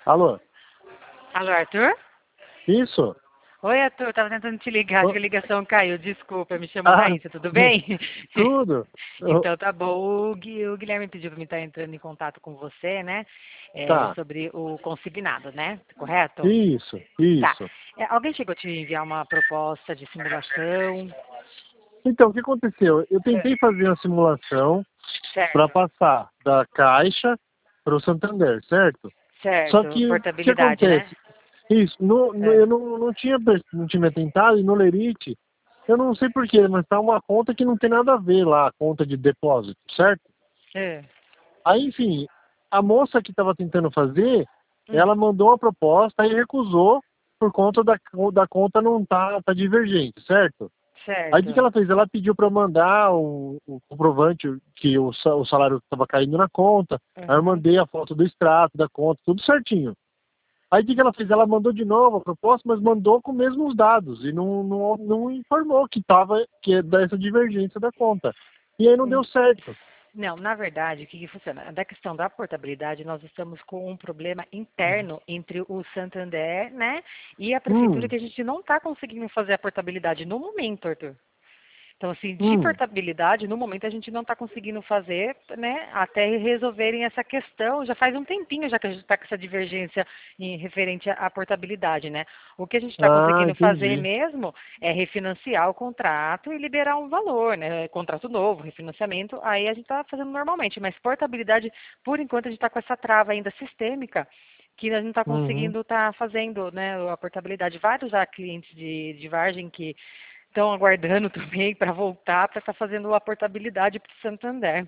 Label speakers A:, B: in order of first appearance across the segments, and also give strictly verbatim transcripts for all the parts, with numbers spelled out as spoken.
A: Alô?
B: Alô, Arthur?
A: Isso?
B: Oi, Arthur, tava tentando te ligar, acho
A: Ô-
B: que a ligação caiu, desculpa, eu me chamo
A: Ah,
B: Raíssa, tudo bem?
A: tudo? Ô,
B: Então tá bom, o, Gui- o Guilherme pediu para mim estar entrando em contato com você, né, é,
A: Tá,
B: sobre o consignado, né, correto?
A: isso,
B: Tá,
A: isso.
B: É, alguém chegou a te enviar uma proposta de simulação?
A: Então, o que aconteceu? Eu
B: É.
A: tentei fazer a simulação para
B: Certo,
A: passar da Caixa para o Santander, certo? Só
B: certo,
A: que o que
B: portabilidade, né?
A: acontece? Isso, no, no-
B: É,
A: eu não, não tinha pers- não tinha tentado e no Lerite, eu não sei porquê, mas tá uma conta que não tem nada a ver lá, a conta de depósito, certo?
B: é,
A: Aí, enfim, a moça que estava tentando fazer,
B: hum,
A: ela mandou uma proposta e recusou por conta da, da conta não tá, tá divergente, certo? Aí o que que
B: certo,
A: ela fez? Ela pediu para eu mandar o, o comprovante que o, sa- o salário estava caindo na conta. Aí eu
B: uhum.
A: mandei a foto do extrato da conta, tudo certinho. Aí o que que ela fez? Ela mandou de novo a proposta, mas mandou com os mesmos dados e não, não, não informou que tava que é dessa divergência da conta. E aí não deu certo.
B: Não, na verdade, o que, que funciona? Da questão da portabilidade, nós estamos com um problema interno entre o Santander, né, e a prefeitura
A: Hum,
B: que a gente não está conseguindo fazer a portabilidade no momento, Arthur. Então, assim, de
A: hum.
B: portabilidade, no momento a gente não está conseguindo fazer, né, até resolverem essa questão. Já faz um tempinho já que a gente está com essa divergência em referente à à portabilidade, né? O que a gente está
A: Ah,
B: conseguindo fazer
A: entendi.
B: mesmo é refinanciar o contrato e liberar um valor, né? Contrato novo, refinanciamento, aí a gente está fazendo normalmente. Mas portabilidade, por enquanto, a gente está com essa trava ainda sistêmica que a gente não está
A: Uhum.
B: conseguindo estar fazendo, né, a portabilidade. Vários já clientes de, de Vargem que estão aguardando também para voltar para estar fazendo a portabilidade para o Santander.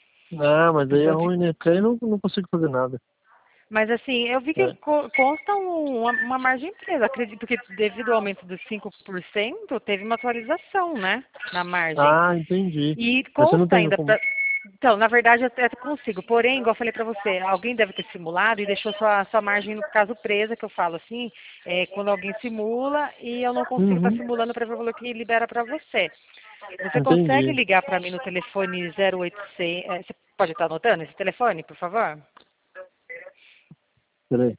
A: Ah, mas aí é
B: Então,
A: ruim, né? Porque aí não, não consigo fazer nada.
B: mas assim, eu vi que
A: É.
B: co- consta um- uma, uma margem presa. Acredito que devido ao aumento dos cinco por cento, teve uma atualização, né, na margem.
A: Ah, entendi.
B: E
A: Mas você não
B: consta
A: tem
B: ainda
A: como.
B: pra... Então, na verdade, eu até consigo. Porém, igual eu falei para você, alguém deve ter simulado e deixou sua, sua margem, no caso, presa, que eu falo assim, é, quando alguém simula e eu não consigo estar
A: Uhum.
B: simulando para ver o valor que libera para você. Você consegue
A: Entendi.
B: ligar para mim no telefone zero oitocentos... é, você pode estar anotando esse telefone, por favor?
A: Peraí.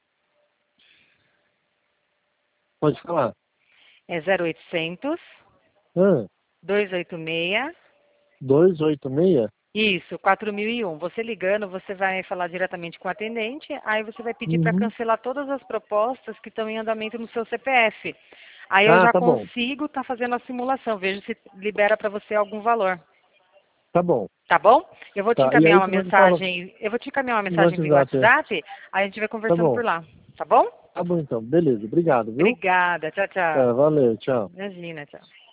A: Pode falar.
B: É zero oitocentos,
A: Ah,
B: dois oito seis,
A: dois oito seis?
B: isso, quatro mil e um. Você ligando, você vai falar diretamente com o atendente, aí você vai pedir para
A: Uhum.
B: cancelar todas as propostas que estão em andamento no seu C P F. Aí eu
A: Ah,
B: já
A: tá bom.
B: consigo estar fazendo a simulação, vejo se libera para você algum valor.
A: Tá bom.
B: Tá bom? Eu vou te
A: Tá. E
B: encaminhar
A: aí
B: uma
A: você me fala
B: mensagem, eu vou te encaminhar uma
A: no
B: mensagem via
A: WhatsApp. É.
B: WhatsApp, aí a gente vai
A: Tá
B: conversando
A: bom.
B: por lá. Tá bom?
A: Tá bom então. Beleza. Obrigado, viu?
B: Obrigada. Tchau, tchau.
A: Tá, valeu. Tchau.
B: Imagina, tchau.